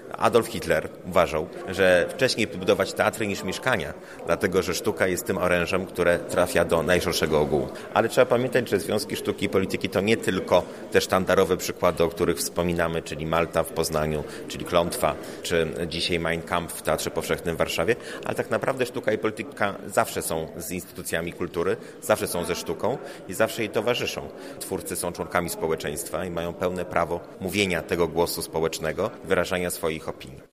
Adolf Hitler uważał, że wcześniej budować teatry niż mieszkania, dlatego że sztuka jest tym orężem, które trafia do najszerszego ogółu. Ale trzeba pamiętać, że związki sztuki i polityki to nie tylko te sztandarowe przykłady, o których wspominamy, czyli Malta w Poznaniu, czyli Klątwa, czy dzisiaj Mein Kampf w Teatrze Powszechnym w Warszawie, ale tak naprawdę sztuka i polityka zawsze są z instytucjami kultury, zawsze są ze sztuką i zawsze jej towarzyszą. Twórcy są członkami społeczeństwa i mają pełne prawo mówienia tego głosu społecznego, wyrażania swoich opinii.